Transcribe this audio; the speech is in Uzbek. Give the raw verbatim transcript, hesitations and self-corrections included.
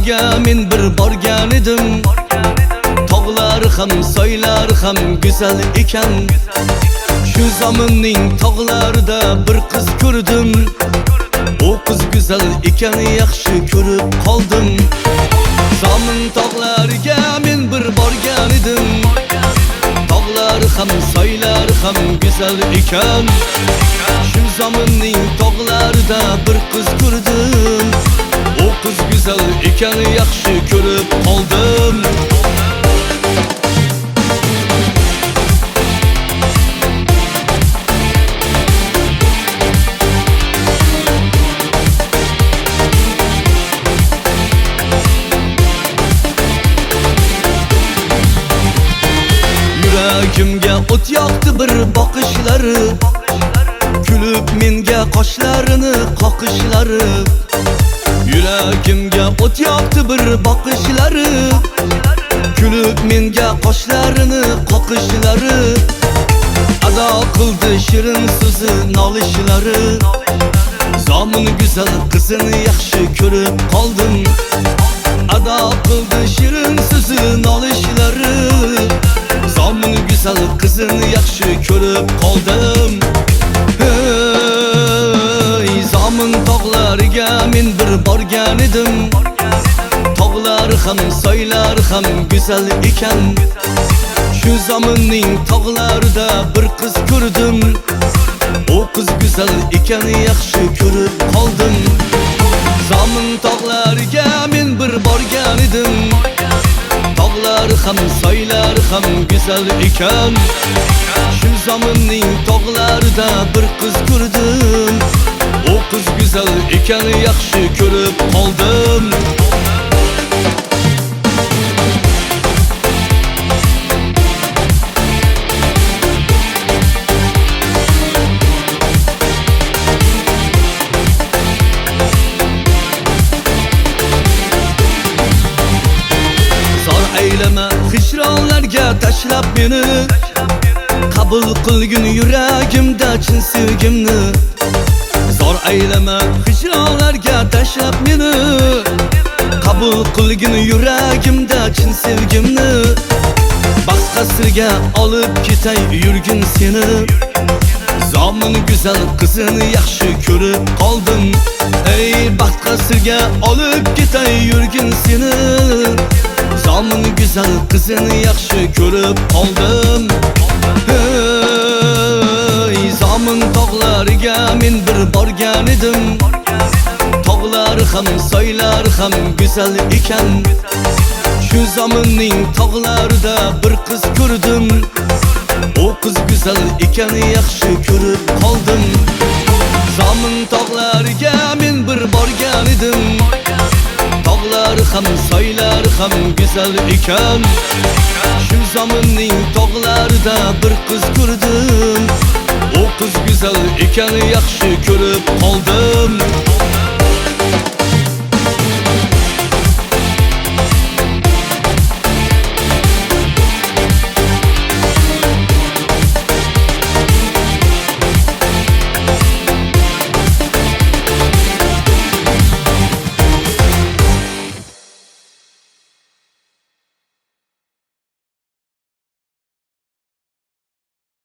tog'larga men bir borgan edim. Tog'lar ham, soylar ham go'zal ekan. Shu zamonning tog'larida bir qiz ko'rdim. O qiz go'zal ekan, yaxshi ko'rib qoldim. Zamin tog'larga men bir borgan edim. Tog'lar ham, soylar ham go'zal ekan. Shu zamonning tog'larida bir qiz ko'rdim. O qiz go'zal ekan, yaxshi ko'rib qoldim. Yuragimga o't yoqdi bir boqishlari, kulib menga qoshlarini qoqishlari. Yuragimga o't yoqdi bir boqishlari, kulib menga qoshlarini qoqishlari. Ado qildi shirin so'zi nolishlari. Zomin go'zal qizini yaxshi ko'rib qoldim. Ado qildi shirin so'zi nolishlari. Zomin go'zal qizini yaxshi ko'rib qoldim. Hey, zomin tog'lariga men bir borgan edim. Tog'lar ham, soylar ham go'zal ekan. Shu zamonning tog'larida bir qiz ko'rdim. O qiz go'zal ekan, yaxshi ko'rib qoldim. Zomin tog'lariga men bir borgan edim. Tog'lar ham, soylar ham go'zal ekan. Shu zamonning tog'larida bir qiz ko'rdim. O qiz go'zal ekan, yaxshi ko'rib qoldim. Aylama hijronlarga tashlab meni, qabul qilgin yuragimda chin sevgimni. Zor aylama hijronlarga tashlab meni, qabul qilgin yuragimda chin sevgimni. Baxt qasrga olib ketay yurgin seni. Zomin go'zal qizini yaxshi ko'rib qoldim. Ey baxt qasrga olib ketay yurgin seni. Zomin go'zal qizini yaxshi ko'rib qoldim. Hey, zomin tog'lariga men bir borgan edim. Tog'lar ham, soylar ham go'zal ekan. Shu zamonning tog'larida bir qiz ko'rdim. O qiz go'zal ekan, yaxshi ko'rib qoldim. Zomin tog'lariga men bir borgan edim. Tog'lar ham, soylar ham go'zal ekan. Shu zamonning tog'larida bir qiz ko'rdim. O qiz go'zal ekan, yaxshi ko'rib qoldim.